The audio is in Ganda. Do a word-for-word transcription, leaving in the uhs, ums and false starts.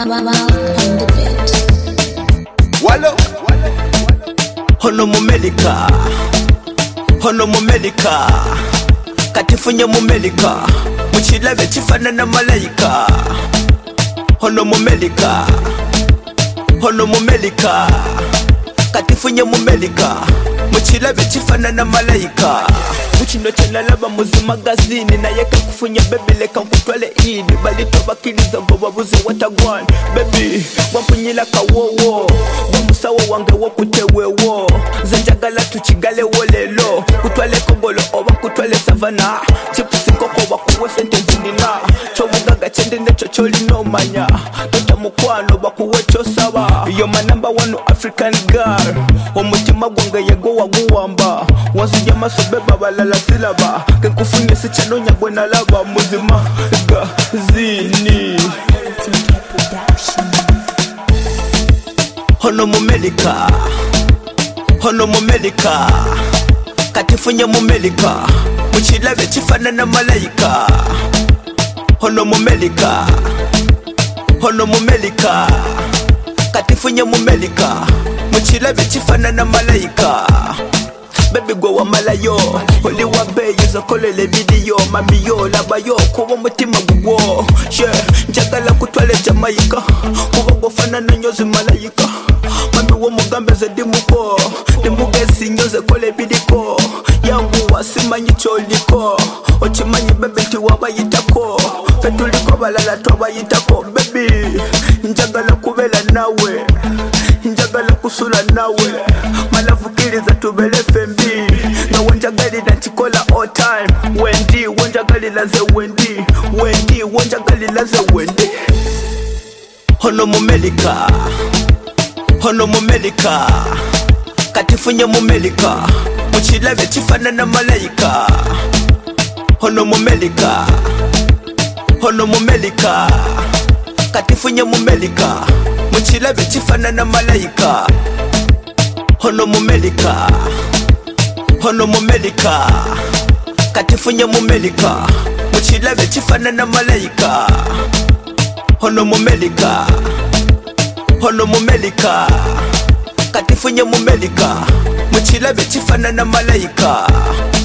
Wallo, hono mumelika, hono mumelika, katifunye mumelika, muchilabe chifana na malaika. Hono mumelika, hono mumelika, katifunye mumelika, muchilabe chifana na malaika. Muchino chena laba muzi magazini na yeka kufunya baby leka nkutwale ini bali tobakiliza ngo babuze watagwan baby wampunyila kawowo wamusawo wange wokutewewo zanjagala tuchigale wolelo kutwale kongolo oba kutwale savana chipusi nkoko bakuwe sente zinina chobugaga chende necho choli no manya tota mukwano bakuwe chosaba yo my number one African girl omutima gwange yego waguwamba wazuja masobeba balala silaba kenkufunye sichano nyagwe na laba muzima gazini. Hono mumelika, hono mumelika, katifunye mumelika, muchilabe chifana na malaika. Hono mumelika, hono mumelika, katifunye mumelika, muchilabe chifana na malaika. Baby go wa malayo, oli wa be yuza kolele video, mami yo laba yo kuwa mutima guwo. Yeah, njagala kutwale Jamaica, kuwa gofana na nyozi malaika. Mami wo mugambe ze dimuko, dimugesi nyoze kole bidiko. Yangu wasimanyi choliko, ochimanyi baby ti wabayitako. Fetuliko balala twabayitako baby. Njagala kubela nawe, njagala kusula nawe. Malavukiliza tubele fembi na wanjagalila chikola all time. Wendi wanjagalila ze wendi, wendi wanjagalila ze wendi. Hono mumelika, hono mumelika, katifunye mumelika, muchilabe chifana na malaika. Hono mumelika, hono mumelika, katifunye mumelika, muchilabe chifana na malaika. Hono mumelika, hono mumelika, katifunye mumelika, muchilabe chifana na malaika. Hono mumelika, hono mumelika, katifunye mumelika, muchilabe chifana na malaika.